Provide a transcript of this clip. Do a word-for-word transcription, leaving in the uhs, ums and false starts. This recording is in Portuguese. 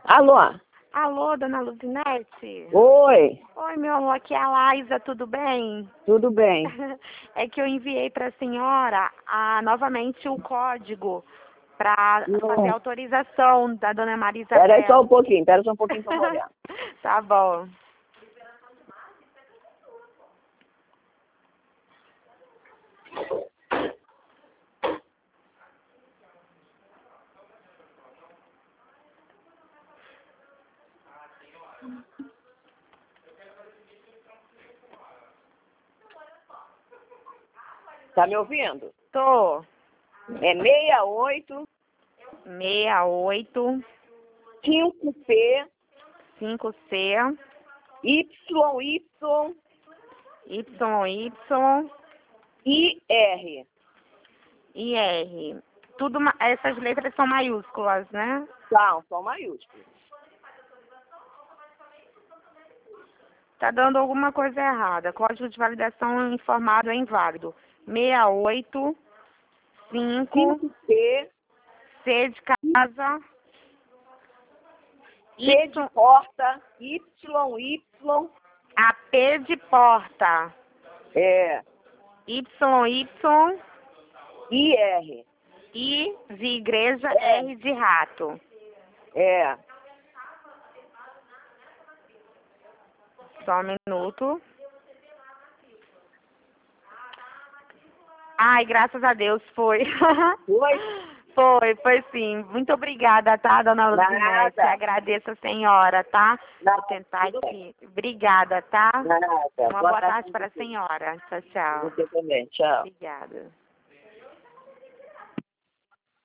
Alô? Alô, dona Luzinete? Oi, Oi, meu amor, aqui é a Laísa, tudo bem? tudo bem? É que eu enviei para a senhora ah, novamente o código para fazer a autorização da dona Maria Isabel. Espera aí só um pouquinho, espera só um pouquinho para eu olhar. Tá bom. Tá me ouvindo? Tô. É seis oito seis oito cinco P cinco C Y Y Y Y I R. I R. Tudo, ma- essas letras são maiúsculas, né? São, são maiúsculos. Tá dando alguma coisa errada. Código de validação informado é inválido. seis oito cinco cinco P, C de casa P de porta, Y Y, A P de porta é, Y Y I R. I de igreja É. R de rato. É, Só um minuto. Ai, graças a Deus, foi. Foi? Foi, foi sim. Muito obrigada, tá, dona Luzinete? Nada. Agradeço a senhora, tá? Nada, Vou tentar tudo aqui. Obrigada, tá? nada. Uma boa tarde para a senhora. Tchau, tchau. Você também, tchau. Obrigada.